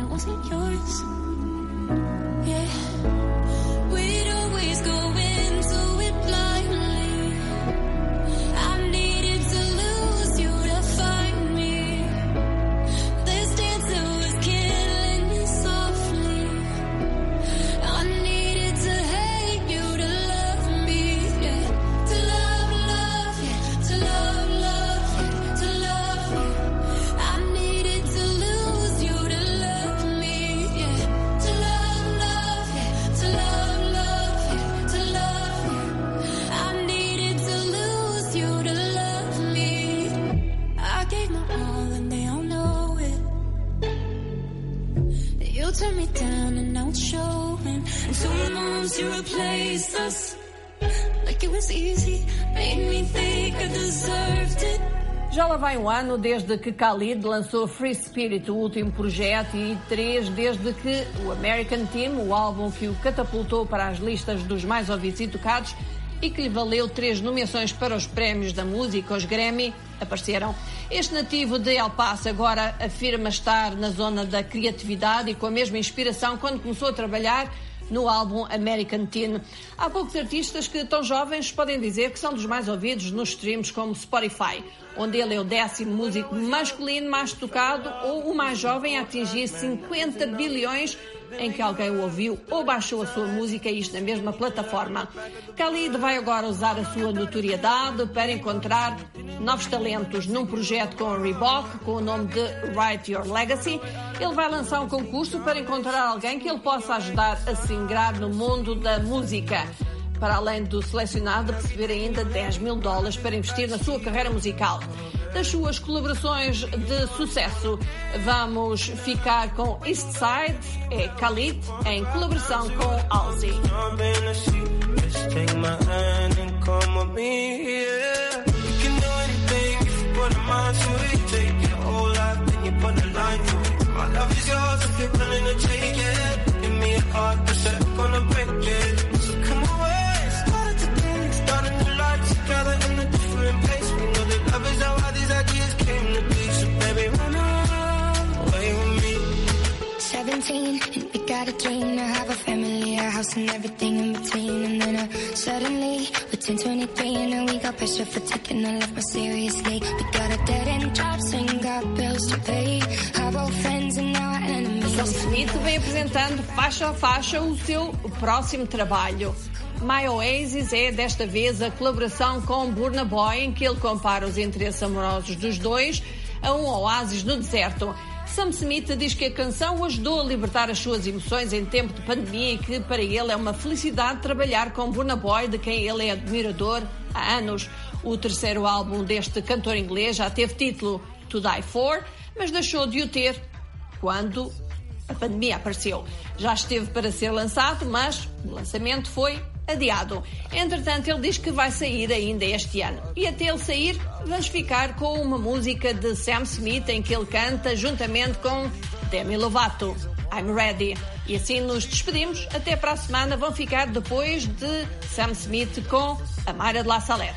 Speaker 9: Yeah, we'd always go into it blindly. I needed to lose you to find me. This dancer was killing me softly. I needed to hate you to love me, yeah. To love, yeah. To love, yeah. To love me. I needed to lose you to love me, yeah. To love. Turn me down and now it's showing. And 2 months you replaced us like it was easy. Made me think I deserved it.
Speaker 2: Já lá vai um ano desde que Khalid lançou Free Spirit, o último projeto, e 3 desde que o American Team, o álbum que o catapultou para as listas dos mais ouvidos e tocados e que lhe valeu 3 nomeações para os prémios da música, os Grammy, apareceram. Este nativo de El Paso agora afirma estar na zona da criatividade e com a mesma inspiração quando começou a trabalhar no álbum American Teen. Há poucos artistas que, tão jovens, podem dizer que são dos mais ouvidos nos streams como Spotify, onde ele é o 10º músico masculino mais tocado ou o mais jovem a atingir 50 bilhões em que alguém o ouviu ou baixou a sua música, isto na mesma plataforma. Khalid vai agora usar a sua notoriedade para encontrar novos talentos num projeto com a Reebok, com o nome de Write Your Legacy. Ele vai lançar um concurso para encontrar alguém que ele possa ajudar a se ingrar no mundo da música, para além do selecionado receber ainda $10 mil para investir na sua carreira musical. Das suas colaborações de sucesso, vamos ficar com East Side, é Khalid, em colaboração com Halsey.
Speaker 13: And we got a dream to have a family, a house and everything in between. And then suddenly we're 10, 23 and then we got pressure for taking our life more seriously. We got a dead end jobs and got bills to pay. Have old friends and now our enemies.
Speaker 2: Sam Smith vem apresentando faixa a faixa o seu próximo trabalho. My Oasis é desta vez a colaboração com Burna Boy, em que ele compara os interesses amorosos dos dois a um oásis no deserto. Sam Smith diz que a canção o ajudou a libertar as suas emoções em tempo de pandemia e que para ele é uma felicidade trabalhar com Burna Boy, de quem ele é admirador há anos. O terceiro álbum deste cantor inglês já teve título To Die For, mas deixou de o ter quando a pandemia apareceu. Já esteve para ser lançado, mas o lançamento foi adiado. Entretanto, ele diz que vai sair ainda este ano. E até ele sair, vamos ficar com uma música de Sam Smith em que ele canta juntamente com Demi Lovato, I'm Ready. E assim nos despedimos. Até para a semana. Vão ficar depois de Sam Smith com a Mayra de La Salette.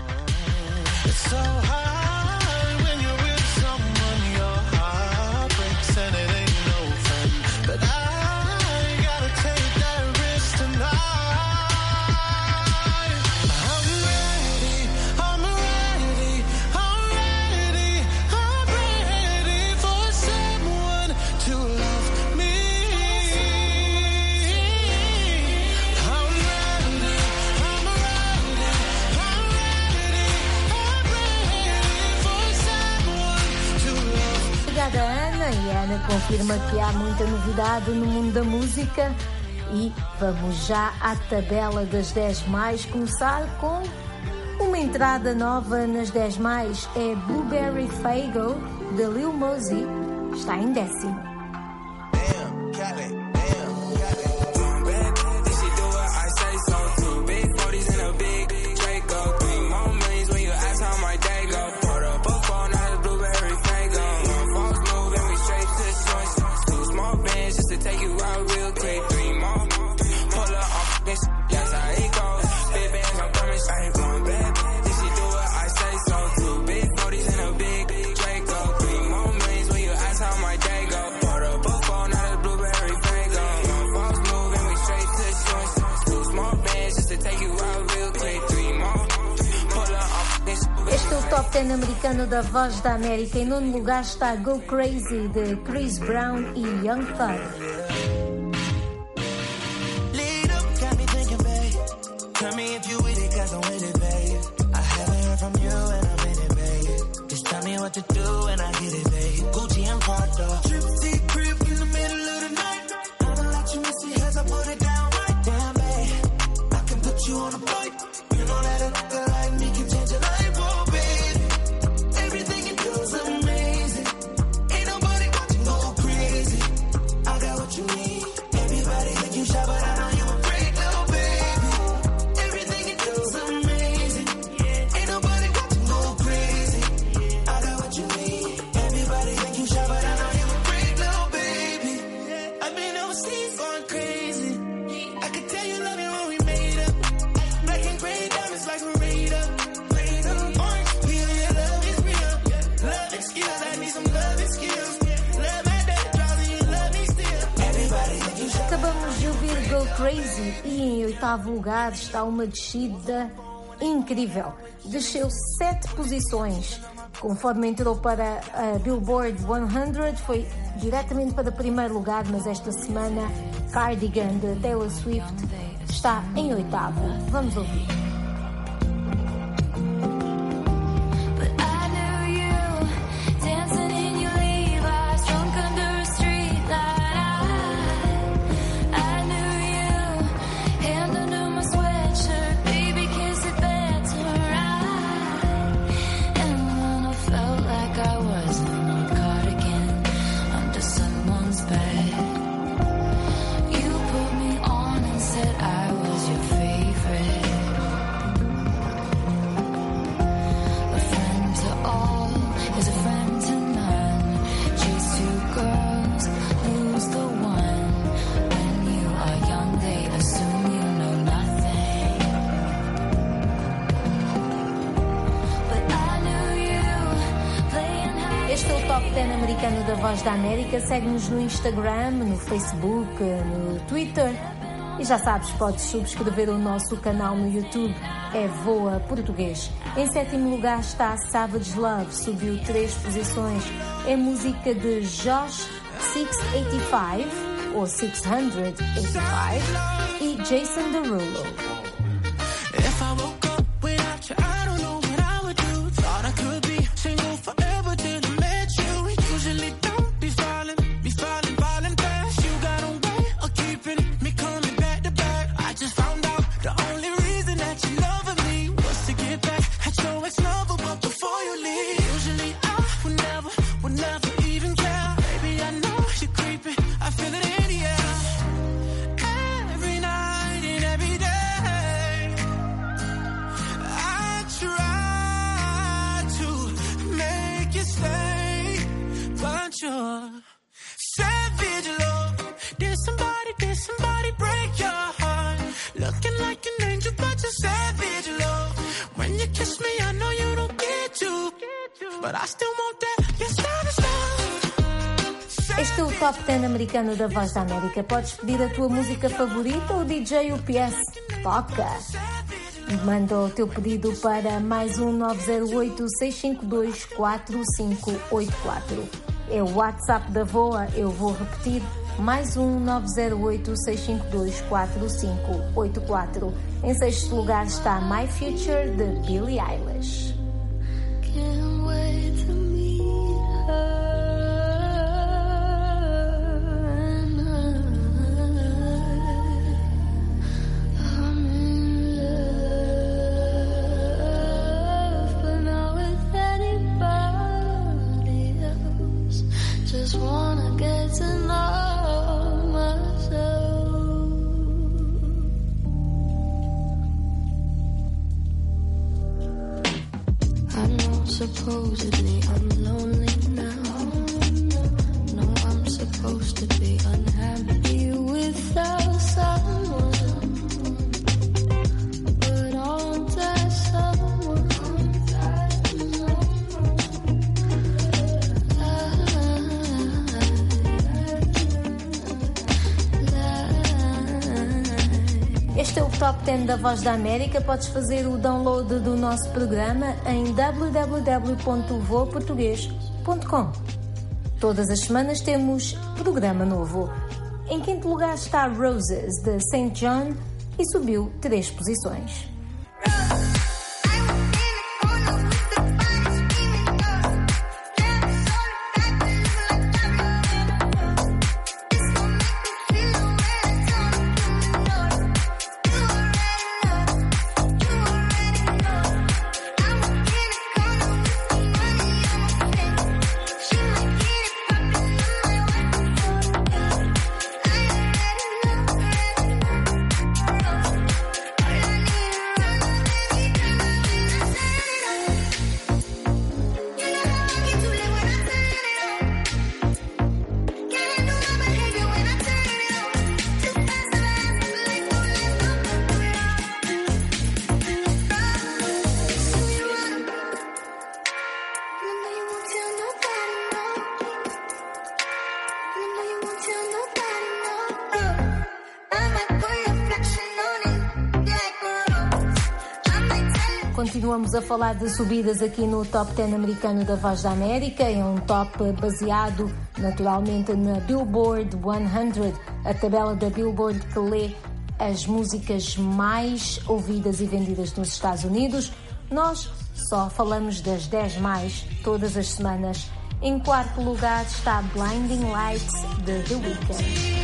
Speaker 11: Confirma que há muita novidade no mundo da música e vamos já à tabela das 10 mais, começar com uma entrada nova nas 10 mais, é Blueberry Faygo, de Lil Mosey, está em 10º. Top 10 americano da Voz da América. Em nono lugar está Go Crazy, de Chris Brown e Young Thug. Go Crazy e em 8º lugar está uma descida incrível. Desceu 7 posições. Conforme entrou para a Billboard 100, foi diretamente para o 1º lugar, mas esta semana Cardigan de Taylor Swift está em 8º. Vamos ouvir. Da Voz da América, segue-nos no Instagram, no Facebook, no Twitter e já sabes, podes subscrever o nosso canal no YouTube, é Voa Português. Em 7º lugar está Savage Love, subiu 3 posições, é música de Josh 685 ou 685 e Jason Derulo. Este é o Top 10 americano da Voz da América. Podes pedir a tua música favorita ou o DJ UPS toca. Manda o teu pedido para mais um 908-652-4584. É o WhatsApp da VOA, eu vou repetir, mais um 908-652-4584. Em 6º lugar está My Future, de Billie Eilish.
Speaker 9: Can't wait to meet her. I'm in love, but not with anybody else. Just wanna get to know myself. I know supposedly I'm lonely now. No, I'm supposed to be unhappy without someone, but aren't I someone?
Speaker 11: Este é o Top 10 da Voz da América. Podes fazer o download do nosso programa em www.voaportugues.com. Todas as semanas temos programa novo. Em 5º lugar está Roses, de St. John, e subiu 3 posições. continuamos a falar de subidas aqui no Top 10 americano da Voz da América. É um top baseado naturalmente na Billboard 100, a tabela da Billboard que lê as músicas mais ouvidas e vendidas nos Estados Unidos. Nós só falamos das 10 mais todas as semanas. Em quarto lugar está Blinding Lights de The Weeknd.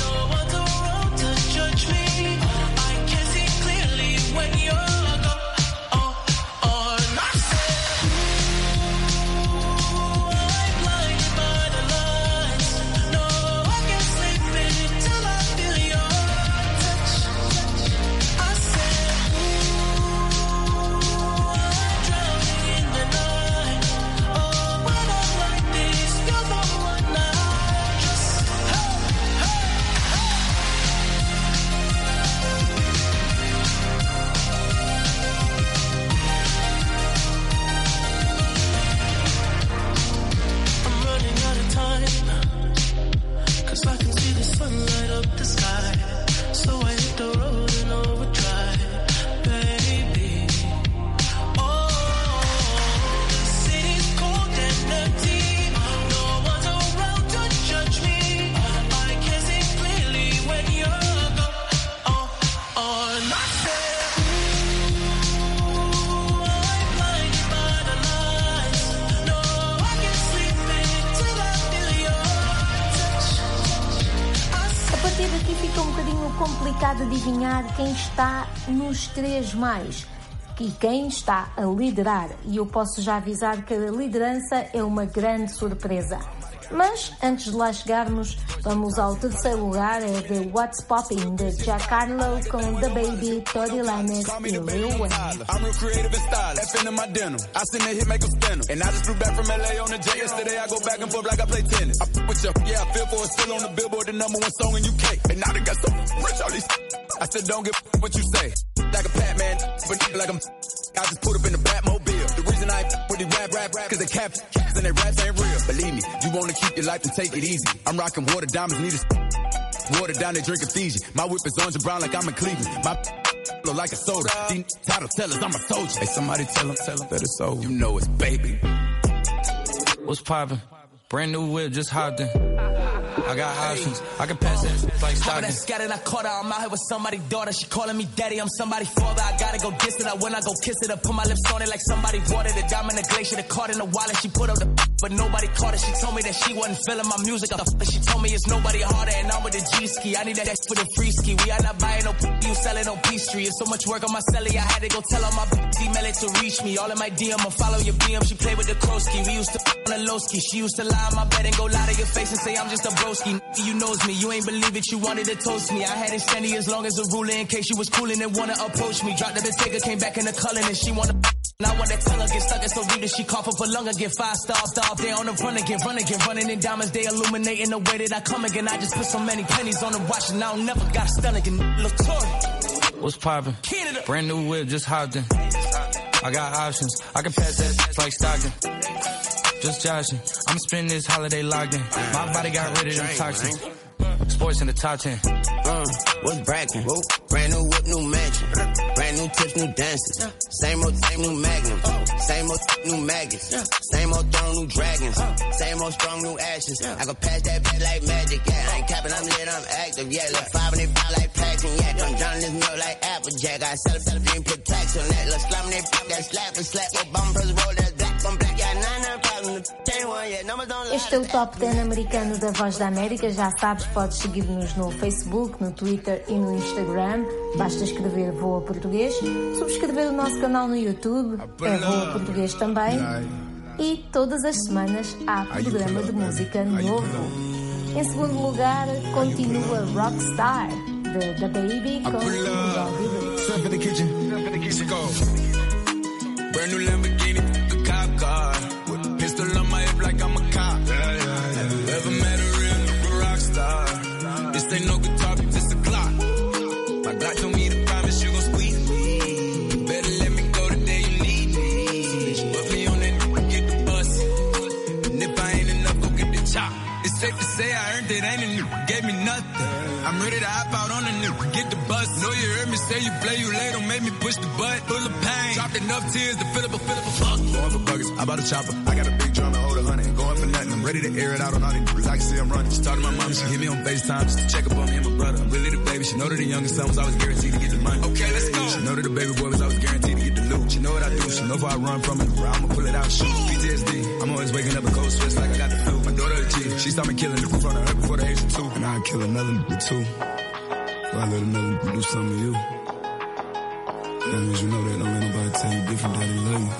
Speaker 11: Complicado adivinhar quem está nos 3 mais e quem está a liderar, e eu posso já avisar que a liderança é uma grande surpresa. Mas antes de lá chegarmos, vamos ao terceiro lugar, é de What's Poppin' de Jack Harlow com The Baby, Tory Lanez e Lil Wayne.
Speaker 14: I'm real creative and stylish, FN in my denim. I seen the hit make them spin 'em. And I just flew back from LA on the jet yesterday. I go back and forth like I play tennis. I fuck with you, yeah, I feel for it. Still on the Billboard, the #1 song in UK. And now they got so rich, all these I still don't give what you say. Like a Batman, but like I'm I just put up in the Batmobile. The reason I with these rap, cause they cap and they raps ain't real. Believe me, you wanna keep your life and take it easy. I'm rocking water, diamonds, need a water down, they drink Fiji. My whip is orange and brown like I'm in Cleveland. My look like a soda. These title tellers, I'm a soldier. Hey, somebody tell them that it's over. You know it's baby.
Speaker 15: What's poppin'? Brand new whip, just hopped in. I got options. I can pass that like Stockton.
Speaker 16: That scattered, I caught her. I'm out here with somebody's daughter. She calling me daddy. I'm somebody's father. I gotta go diss it. When I go kiss it, I put my lips on it like somebody watered the diamond, the glacier, the card in the wallet. She put up the but nobody caught it. She told me that she wasn't feeling my music. She told me it's nobody harder, and I'm with the G-ski. I need that for the free ski. We are not buying no you selling on P-Street. It's so much work on my celly. I had to go tell all my email it to reach me. All in my DM, I follow your BM. She played with the Krosky. We used to on a low ski. She used to lie on my bed and go lie to your face and say I'm just a broski. You knows me, you ain't believe it, you wanted to toast me. I had it standing as long as a ruler in case you was coolin' and wanna approach me. Dropped the taker, came back in the culling and she wanna now when that tongue get stuck, it's so real that she cough up a lung again. 5-star, stop there on the run again, running in diamonds, they illuminating the way that I come again. I just put so many pennies on the watch and I don't never got stunned again. Look toward
Speaker 15: what's poppin'? Brand new whip, just hopped in. I got options, I can pass that like Stockton. Just joshing, I'm spending this holiday locked in. My body got rid of them toxins. Sports in the top 10.
Speaker 17: What's brackin'? Brand new whip, new mansion. Brand new tips, new dances. Same old, new magnum. Same old, new maggots. Same old throne, new dragons. Same old strong, new ashes. I can pass that bit like magic. Yeah, I ain't capping, I'm lit, I'm active. Yeah, look 5 and they bout like Paxton. Yeah, I'm drowning this milk like Applejack. I sell it, dream, put tax on that. Look, slam they that slap and slap. Obama first roll that black on black. Yeah, 9 problem.
Speaker 11: Este é o Top 10 americano da Voz da América. Já sabes, podes seguir-nos no Facebook, no Twitter e no Instagram. Basta escrever Voa Português. Subscrever o nosso canal no YouTube, é Voa Português também. E todas as semanas há programa de música novo. Em segundo lugar, continua Rockstar, de The Baby com Robbie Williams.
Speaker 14: Brand new Lamborghini, the cop car. With pistol on my hip like I'm a cop. Have you ever met a real rock star? This ain't no guitar, just a clock. My God told me to promise you gon' squeeze me. You better let me go the day you need me. Put me on that get the bus. And if I ain't enough, go get the chop. It's safe to say I earned it, ain't a new game. gave me nothing. I'm ready to hop out on a nigga, get the bus. Know you heard me say you play, you late, don't make me push the button. Full of pain, dropped enough tears to fill up a fuck. Going for buggers, I bought a chopper. I got a big drum and hold 100, ain't going for nothing. I'm ready to air it out on all these niggas. I can see I'm running. She talked to my mom, she hit me on FaceTime just to check up on me and my brother. I'm really the baby. She know that the youngest son was always guaranteed to get the money. Okay, let's go. She know that the baby boy was always guaranteed to get the loot. She know what I do. She know if I run from it, I'ma pull it out, shoot. PTSD. I'm always waking up in cold sweats like I got the flu. My daughter a G. She saw me killing in front of her before the age of 2. And I'd kill another nigga too. Before I let another nigga do something to you. That means you know that. Don't let nobody tell you different that they love you.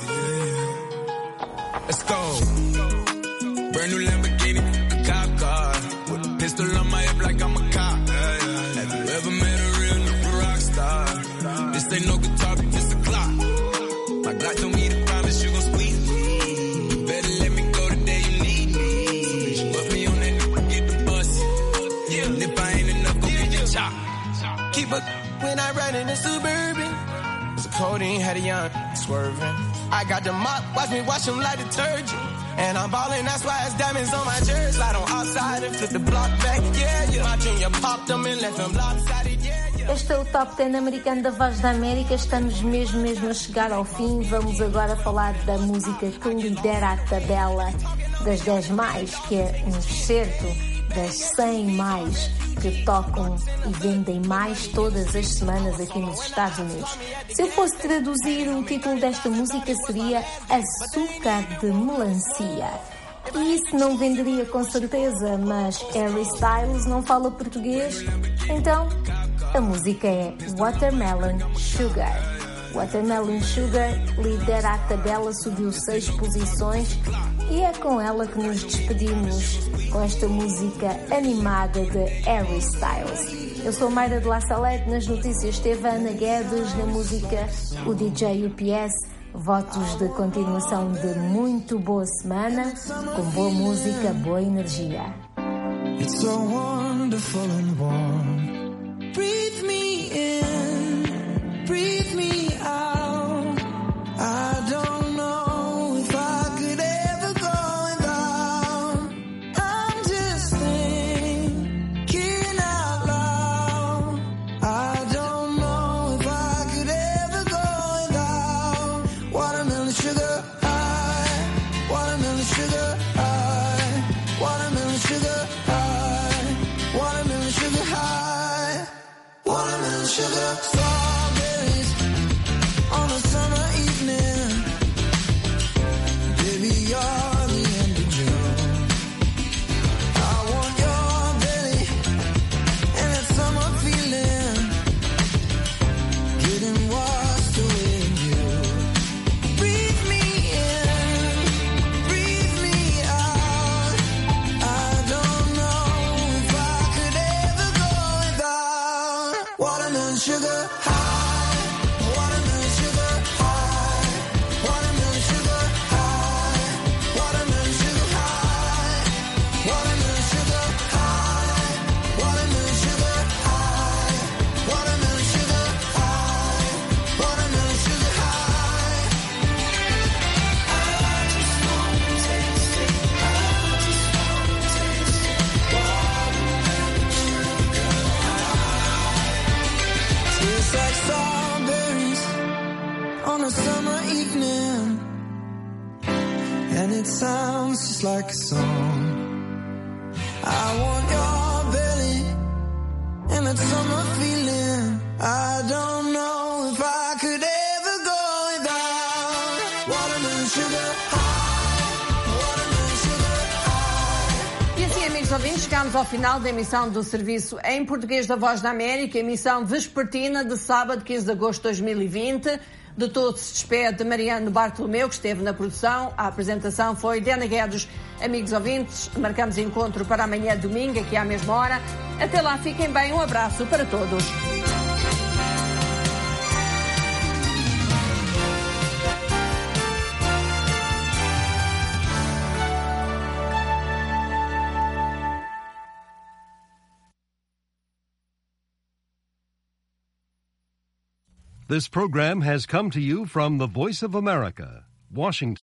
Speaker 14: Let's go. Brand new Lamborghini, a cop car. With a pistol on my hip like I'm a cop. Have you ever met a real nigga rock star? This ain't no guitar, but just a clock. My Glock told me to promise you gon' squeeze me. Better let me go the day you need me. So put me on that nigga, get the bus. Yeah, and if I ain't enough, go get your chop. Keep up when I ride in the Suburban. Cause the codeine had a young swerving. I got the mop, watch me wash them like detergent. And I'm ballin', that's why it's diamonds on my jersey. Slide on outside and flip the block back, yeah, yeah. My junior popped them and left them lopsided, yeah, yeah.
Speaker 11: Este é o Top 10 americano da Voz da América. Estamos mesmo a chegar ao fim. Vamos agora falar da música que lidera a tabela das 10 mais, que é um excerto das 100 mais que tocam e vendem mais todas as semanas aqui nos Estados Unidos. Se eu fosse traduzir, o título desta música seria Açúcar de Melancia. E isso não venderia com certeza, mas Harry Styles não fala português, então a música é Watermelon Sugar. Watermelon Sugar lidera a tabela, subiu 6 posições e é com ela que nos despedimos com esta música animada de Harry Styles. Eu sou Mayra de La Salete, nas notícias teve Ana Guedes, na música o DJ UPS. Votos de continuação de muito boa semana, com boa música, boa energia.
Speaker 18: It's so wonderful and warm. Breathe me in, breathe me out. I don't know if I could ever go without. I'm just thinking out loud. I don't know if I could ever go without. Watermelon sugar high, watermelon sugar high, watermelon sugar high, watermelon sugar high, watermelon sugar. Strawberries on a summer evening. Baby, you're the end of June. I want your belly and that summer feeling, getting washed away in you. Breathe me in, breathe me out. I don't know if I could ever go without. Watermelon sugar high, watermelon sugar high, watermelon sugar high, watermelon sugar high, watermelon sugar high, watermelon sugar high, watermelon sugar high, watermelon sugar high. I just wanna taste it. I just wanna taste it. Watermelon sugar high. Tastes like strawberries on a summer evening, and it sounds just like a song. I want your belly and that summer feeling. I don't know if I could ever go without. Watermelon sugar high, watermelon sugar high.
Speaker 2: E assim, amigos ouvintes, chegamos ao final da emissão do Serviço em Português da Voz da América, emissão vespertina de sábado, 15 de agosto de 2020. De todo se despede Mariano Bartolomeu, que esteve na produção. A apresentação foi de Ana Guedes. Amigos ouvintes, marcamos encontro para amanhã, domingo, aqui à mesma hora. Até lá, fiquem bem. Um abraço para todos.
Speaker 19: This program has come to you from the Voice of America, Washington.